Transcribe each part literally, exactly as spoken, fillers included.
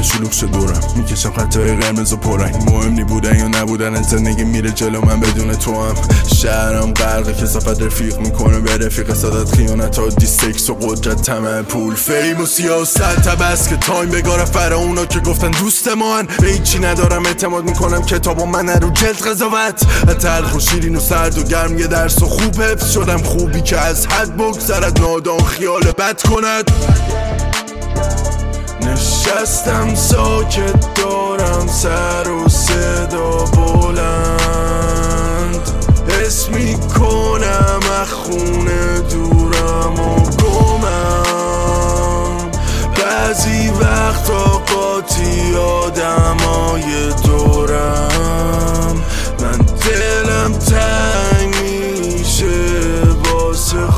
شلوغ شد دورم، میکشم خطای قرمز و پررنگ. مهم نی بودن یا نبودن زندگی میره جلو من بدون تو هم. شهرم غرق کثافت رفیق میکنه به رفیق، صدات خیانت ها دیستکس و قدرت طمع پول فیم و سیاست. تبس که تایم بگاره فرا اونا که گفتن دوست ما هن. به هیچی ندارم اعتماد میکنم کتاب و من رو جلد قضاوت. تلخ و شیرین و سرد و گرم یه درس و خوب حفظ شدم. خوبی که از حد بگذرد نادان خیال بد کند. نشستم ساکت دارم سر و صدا بلند. حس میکنم از خونه دورم و گمم. بعضی وقتا قاطی آدمای دورم. من دلم تنگ میشه واسه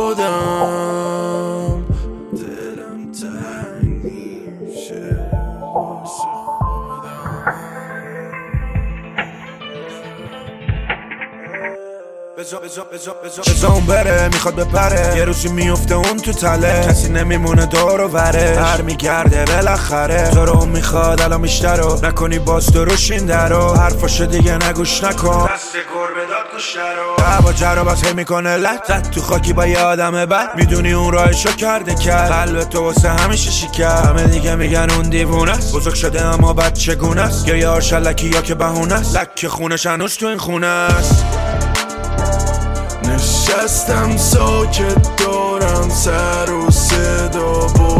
خودم. دلم تنگ میشه واسه خودم. بزا اون بره میخواد بپره، یه روزی میفته اون تو تله. کسی نمیمونه دور و ورش، هر میگرده بالاخره. تو رو میخواد الان بیشترو نکنی باز دروشین درو. حرفاشو دیگه نگوش نکن، دست گربه داد گوش درو. هوا جرا باز هی میکنه لط زد تو خاکی با یه آدم بد. میدونی اون راهشو کرده کرد، قلب تو واسه همیشه شکر. همه دیگه میگن اون دیوونه است، بزرگ شده اما بچه گونه است. یا یار شلکی یا که بهونه است، لک خونش هنوز تو این خونه است. نشستم ساکت دارم سر و صدا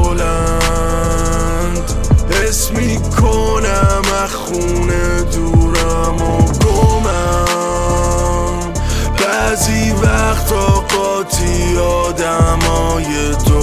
بلند. حس میکنم از خونه دورم و گمم. بعضی وقتا قاطی آدمای دو